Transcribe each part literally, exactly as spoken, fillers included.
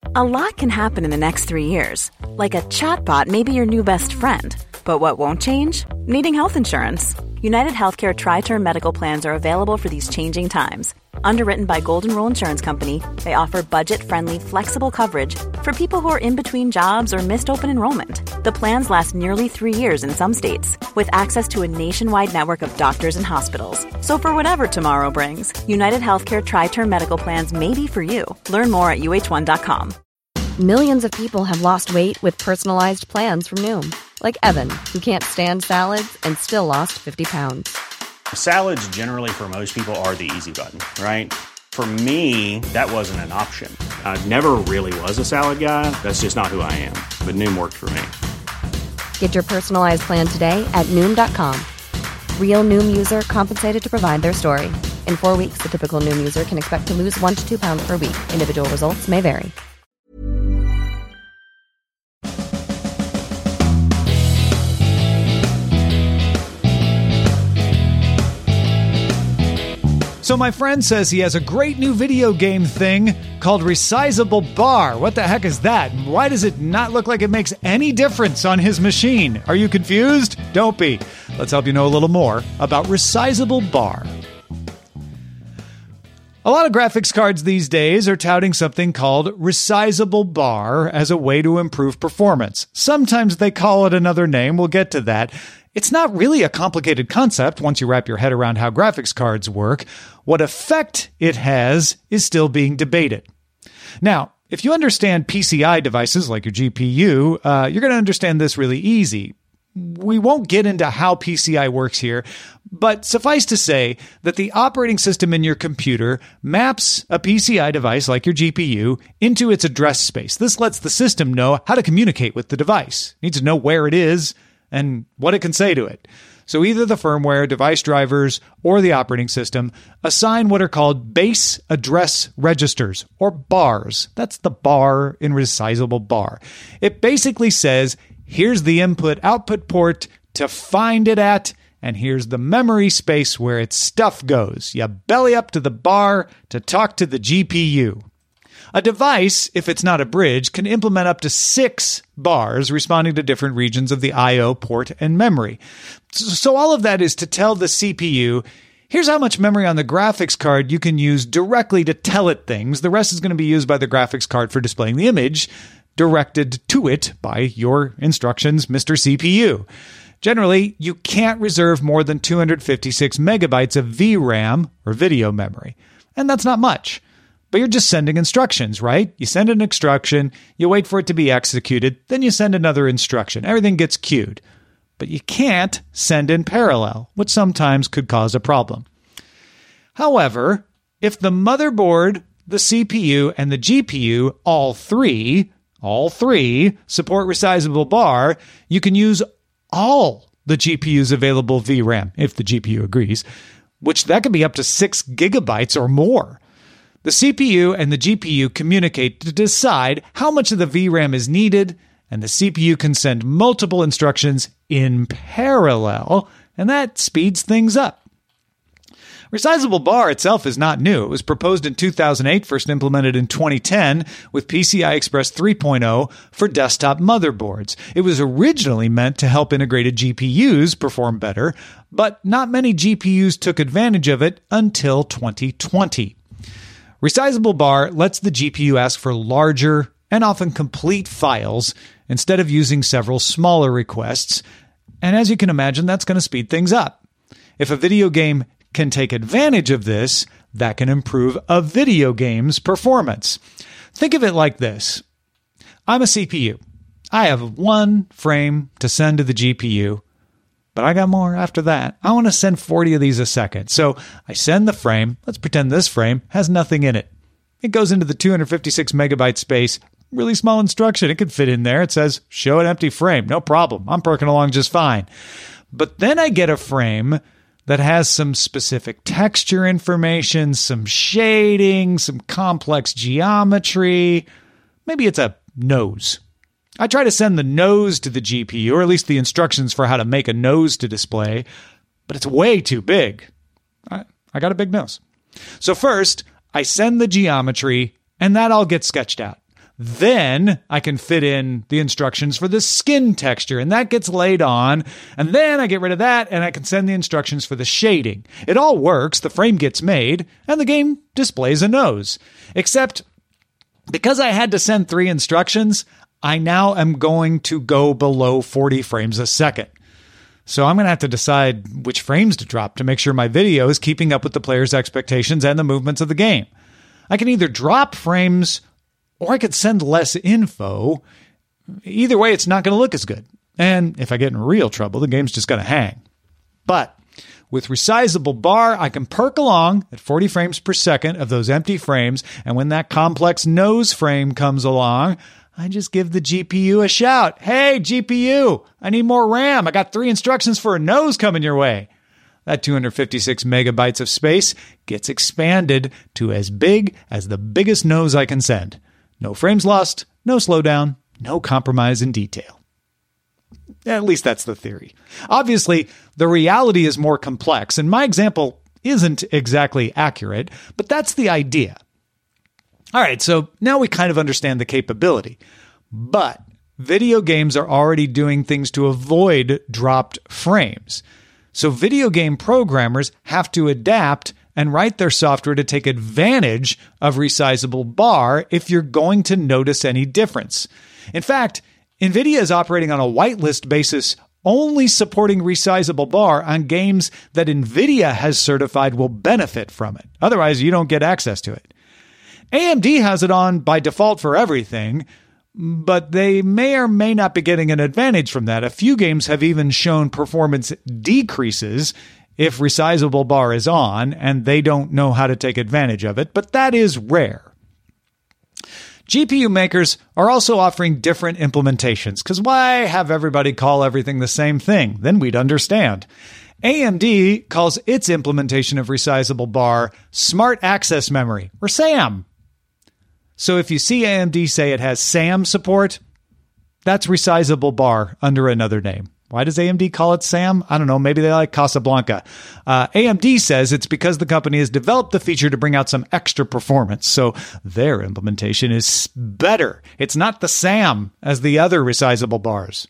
A lot can happen in the next three years. Like a chatbot may be your new best friend. But what won't change? Needing health insurance. United Healthcare Tri-Term Medical Plans are available for these changing times. Underwritten by Golden Rule Insurance Company, they offer budget-friendly, flexible coverage for people who are in between jobs or missed open enrollment. The plans last nearly three years in some states, with access to a nationwide network of doctors and hospitals. So for whatever tomorrow brings, United Healthcare Tri-Term Medical Plans may be for you. Learn more at U H one dot com. Millions of people have lost weight with personalized plans from Noom. Like Evan, who can't stand salads and still lost fifty pounds. Salads generally for most people are the easy button, right? For me, that wasn't an option. I never really was a salad guy. That's just not who I am. But Noom worked for me. Get your personalized plan today at Noom dot com. Real Noom user compensated to provide their story. In four weeks, the typical Noom user can expect to lose one to two pounds per week. Individual results may vary. So my friend says he has a great new video game thing called Resizable Bar. What the heck is that? Why does it not look like it makes any difference on his machine? Are you confused? Don't be. Let's help you know a little more about Resizable Bar. A lot of graphics cards these days are touting something called Resizable Bar as a way to improve performance. Sometimes they call it another name. We'll get to that. It's not really a complicated concept once you wrap your head around how graphics cards work. What effect it has is still being debated. Now, if you understand P C I devices like your G P U, uh, you're going to understand this really easy. We won't get into how P C I works here, but suffice to say that the operating system in your computer maps a P C I device like your G P U into its address space. This lets the system know how to communicate with the device. It needs to know where it is and what it can say to it. So either the firmware, device drivers, or the operating system assign what are called base address registers, or bars. That's the bar in Resizable Bar. It basically says, here's the input-output port to find it at, and here's the memory space where its stuff goes. You belly up to the bar to talk to the G P U. A device, if it's not a bridge, can implement up to six bars responding to different regions of the I O port and memory. So all of that is to tell the C P U, here's how much memory on the graphics card you can use directly to tell it things. The rest is going to be used by the graphics card for displaying the image, directed to it by your instructions, Mister C P U. Generally, you can't reserve more than two hundred fifty-six megabytes of V RAM, or video memory. And that's not much. But you're just sending instructions, right? You send an instruction, you wait for it to be executed, then you send another instruction. Everything gets queued. But you can't send in parallel, which sometimes could cause a problem. However, if the motherboard, the C P U, and the G P U, all three, all three, support Resizable Bar, you can use all the G P U's available V RAM, if the G P U agrees, which that could be up to six gigabytes or more. The C P U and the G P U communicate to decide how much of the V RAM is needed, and the C P U can send multiple instructions in parallel, and that speeds things up. Resizable Bar itself is not new. It was proposed in two thousand eight, first implemented in twenty ten with P C I Express three point oh for desktop motherboards. It was originally meant to help integrated G P Us perform better, but not many G P Us took advantage of it until twenty twenty. Resizable Bar lets the G P U ask for larger and often complete files instead of using several smaller requests, and as you can imagine, that's going to speed things up. If a video game can take advantage of this, that can improve a video game's performance. Think of it like this. I'm a C P U. I have one frame to send to the G P U, but I got more after that. I want to send forty of these a second. So I send the frame. Let's pretend this frame has nothing in it. It goes into the two hundred fifty-six megabyte space. Really small instruction. It could fit in there. It says, show an empty frame. No problem. I'm perking along just fine. But then I get a frame that has some specific texture information, some shading, some complex geometry. Maybe it's a nose. I try to send the nose to the G P U, or at least the instructions for how to make a nose to display, but it's way too big. I, I got a big nose. So first, I send the geometry, and that all gets sketched out. Then I can fit in the instructions for the skin texture, and that gets laid on. And then I get rid of that, and I can send the instructions for the shading. It all works, the frame gets made, and the game displays a nose. Except, because I had to send three instructions, I now am going to go below forty frames a second. So I'm going to have to decide which frames to drop to make sure my video is keeping up with the player's expectations and the movements of the game. I can either drop frames or I could send less info. Either way, it's not going to look as good. And if I get in real trouble, the game's just going to hang. But with resizable bar, I can perk along at forty frames per second of those empty frames. And when that complex nose frame comes along, I just give the G P U a shout. Hey, G P U, I need more RAM. I got three instructions for a nose coming your way. That two hundred fifty-six megabytes of space gets expanded to as big as the biggest nose I can send. No frames lost, no slowdown, no compromise in detail. At least that's the theory. Obviously, the reality is more complex, and my example isn't exactly accurate, but that's the idea. All right, so now we kind of understand the capability, but video games are already doing things to avoid dropped frames. So video game programmers have to adapt and write their software to take advantage of resizable bar if you're going to notice any difference. In fact, NVIDIA is operating on a whitelist basis, only supporting resizable bar on games that NVIDIA has certified will benefit from it. Otherwise, you don't get access to it. A M D has it on by default for everything, but they may or may not be getting an advantage from that. A few games have even shown performance decreases if resizable bar is on, and they don't know how to take advantage of it, but that is rare. G P U makers are also offering different implementations, because why have everybody call everything the same thing? Then we'd understand. A M D calls its implementation of resizable bar Smart Access Memory, or SAM. So if you see A M D say it has SAM support, that's resizable bar under another name. Why does A M D call it SAM? I don't know. Maybe they like Casablanca. Uh, A M D says it's because the company has developed the feature to bring out some extra performance. So their implementation is better. It's not the SAM as the other resizable bars.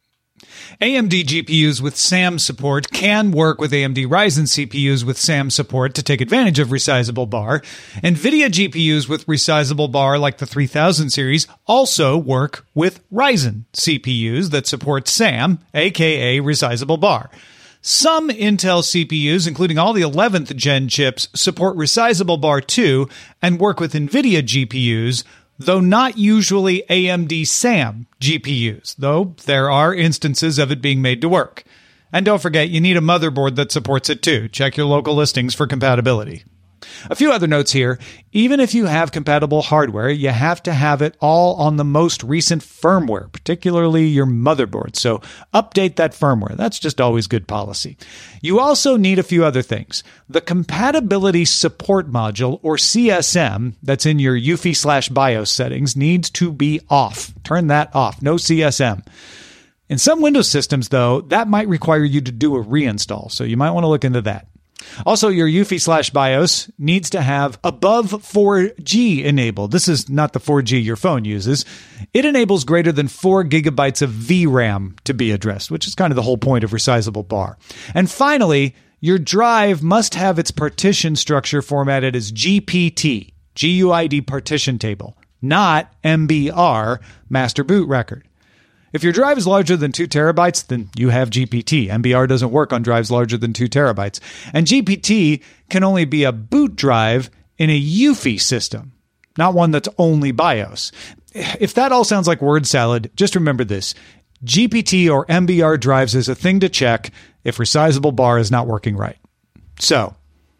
A M D G P Us with SAM support can work with A M D Ryzen C P Us with SAM support to take advantage of resizable bar. NVIDIA G P Us with resizable bar, like the three thousand series, also work with Ryzen C P Us that support SAM, aka resizable bar. Some Intel C P Us, including all the eleventh gen chips, support resizable bar too and work with NVIDIA G P Us, though not usually A M D SAM G P Us, though there are instances of it being made to work. And don't forget, you need a motherboard that supports it too. Check your local listings for compatibility. A few other notes here. Even if you have compatible hardware, you have to have it all on the most recent firmware, particularly your motherboard. So update that firmware. That's just always good policy. You also need a few other things. The compatibility support module, or C S M, that's in your U F I slash BIOS settings needs to be off. Turn that off. No C S M. In some Windows systems, though, that might require you to do a reinstall, so you might want to look into that. Also, your U F I slash BIOS needs to have above four G enabled. This is not the four G your phone uses. It enables greater than four gigabytes of V RAM to be addressed, which is kind of the whole point of resizable bar. And finally, your drive must have its partition structure formatted as G P T, G U I D partition table, not M B R, master boot record. If your drive is larger than two terabytes, then you have G P T. M B R doesn't work on drives larger than two terabytes. And G P T can only be a boot drive in a U F I system, not one that's only BIOS. If that all sounds like word salad, just remember this. G P T or M B R drives is a thing to check if resizable bar is not working right. So,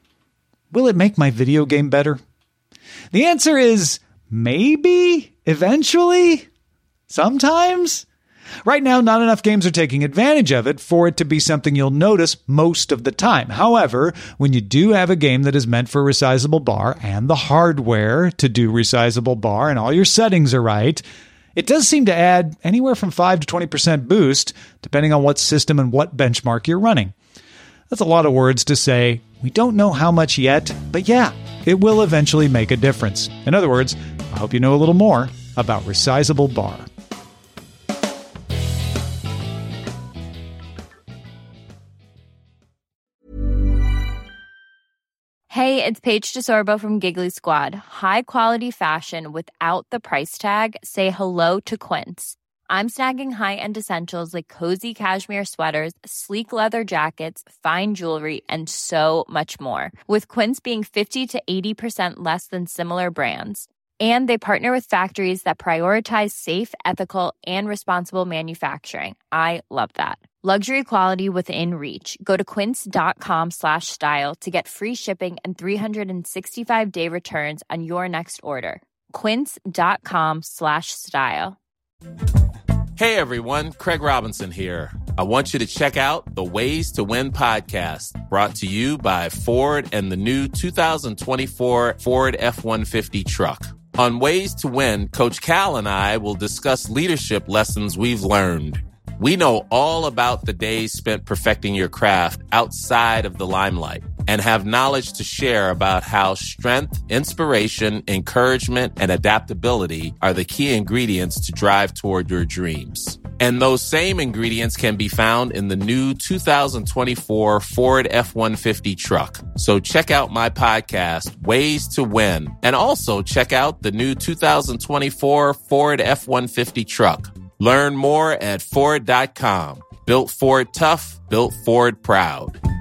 will it make my video game better? The answer is maybe, eventually, sometimes. Right now, not enough games are taking advantage of it for it to be something you'll notice most of the time. However, when you do have a game that is meant for resizable bar and the hardware to do resizable bar and all your settings are right, it does seem to add anywhere from five to twenty percent boost, depending on what system and what benchmark you're running. That's a lot of words to say, we don't know how much yet, but yeah, it will eventually make a difference. In other words, I hope you know a little more about Resizable Bar. Hey, it's Paige DeSorbo from Giggly Squad. High quality fashion without the price tag. Say hello to Quince. I'm snagging high-end essentials like cozy cashmere sweaters, sleek leather jackets, fine jewelry, and so much more. With Quince being fifty to eighty percent less than similar brands. And they partner with factories that prioritize safe, ethical, and responsible manufacturing. I love that. Luxury quality within reach. Go to quince.com slash style to get free shipping and three sixty-five day returns on your next order. Quince.com slash style. Hey everyone, Craig Robinson here. I want you to check out the Ways to Win podcast, brought to you by Ford and the new two thousand twenty-four Ford F one fifty truck. On Ways to Win, Coach Cal and I will discuss leadership lessons we've learned. We know all about the days spent perfecting your craft outside of the limelight and have knowledge to share about how strength, inspiration, encouragement, and adaptability are the key ingredients to drive toward your dreams. And those same ingredients can be found in the new two thousand twenty-four Ford F one fifty truck. So check out my podcast, Ways to Win, and also check out the new two thousand twenty-four Ford F one fifty truck. Learn more at Ford dot com. Built Ford tough, built Ford proud.